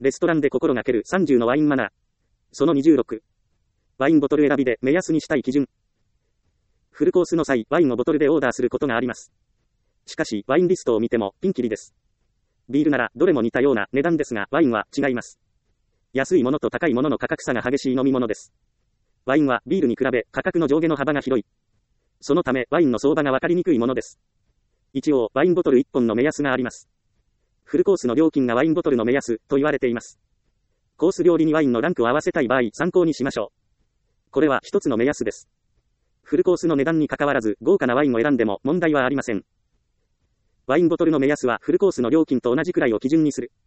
レストランで心がける30のワインマナー。その26。ワインボトル選びで目安にしたい基準。フルコースの際、ワインをボトルでオーダーすることがあります。しかし、ワインリストを見ても、ピンキリです。ビールなら、どれも似たような値段ですが、ワインは違います。安いものと高いものの価格差が激しい飲み物です。ワインはビールに比べ価格の上下の幅が広い。そのため、ワインの相場がわかりにくいものです。一応、ワインボトル1本の目安があります。フルコースの料金がワインボトルの目安と言われています。コース料理にワインのランクを合わせたい場合、参考にしましょう。これは一つの目安です。フルコースの値段に関わらず、豪華なワインを選んでも問題はありません。ワインボトルの目安はフルコースの料金と同じくらいを基準にする。